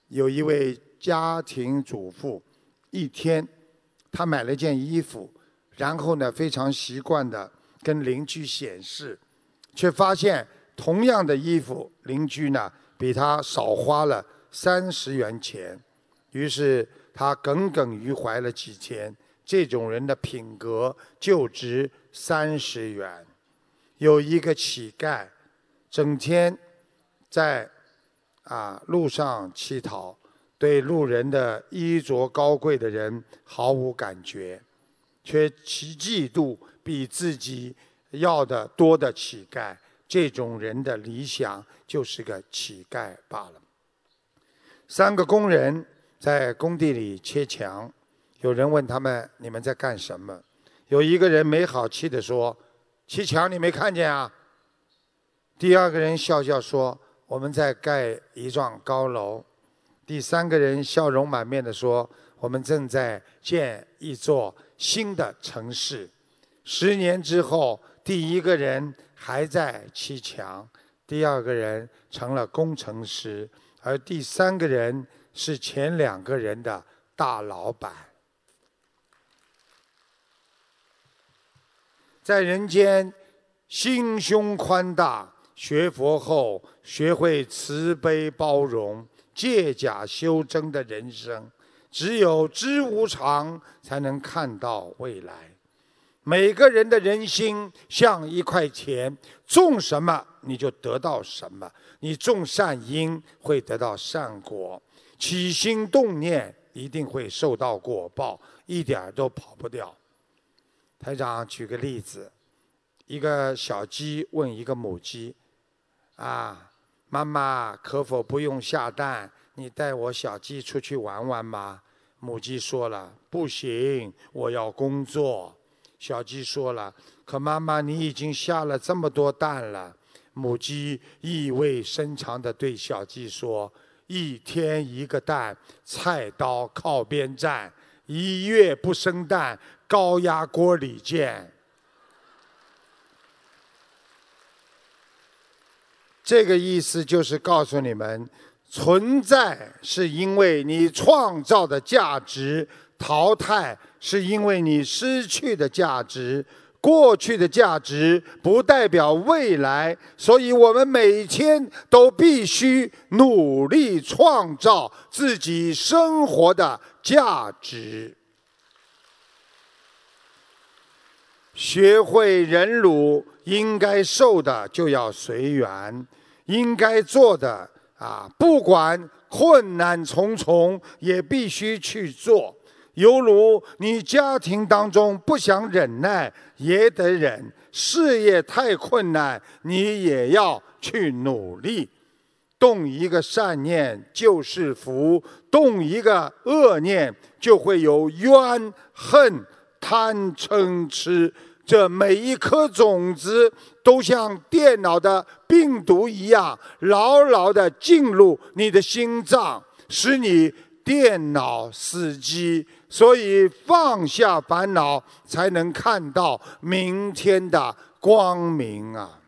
有一位家庭主妇，一天她买了件衣服，然后呢非常习惯的跟邻居显示，却发现同样的衣服，邻居呢比她少花了30元钱。于是她耿耿于怀了几天，这种人的品格就值30元。有一个乞丐，整天在路上乞讨，对路人的衣着高贵的人毫无感觉，却嫉妒比自己要的多的乞丐。这种人的理想就是个乞丐罢了。3个工人在工地里切墙，有人问他们：“你们在干什么？”有一个人没好气地说：“砌墙你没看见啊？”第2个人笑笑说：“我们在盖一幢高楼。”第3个人笑容满面地说：“我们正在建一座新的城市。”10年之后，第1个人还在砌墙，第2个人成了工程师，而第3个人是前2个人的大老板。在人间，心胸宽大，学佛后学会慈悲包容、借假修真的人生。只有知无常，才能看到未来。每个人的人心像1块钱，种什么你就得到什么。你种善因，会得到善果；起心动念，一定会受到果报，一点都跑不掉。台长举个例子，一个小鸡问一个母鸡：“妈妈，可否不用下蛋？你带我小鸡出去玩玩吗？”母鸡说了：“不行，我要工作。”小鸡说了：“可妈妈，你已经下了这么多蛋了。”母鸡意味深长地对小鸡说：“1天1个蛋，菜刀靠边站；1月不生蛋，高压锅里见。”这个意思就是告诉你们，存在是因为你创造的价值，淘汰是因为你失去的价值。过去的价值不代表未来，所以我们每天都必须努力创造自己生活的价值。学会忍辱，应该受的就要随缘，应该做的不管困难重重，也必须去做。犹如你家庭当中不想忍耐也得忍，事业太困难你也要去努力。动一个善念就是福，动一个恶念就会有冤恨贪嗔痴。这每一颗种子都像电脑的病毒一样，牢牢地进入你的心脏，使你电脑死机。所以放下烦恼，才能看到明天的光明啊！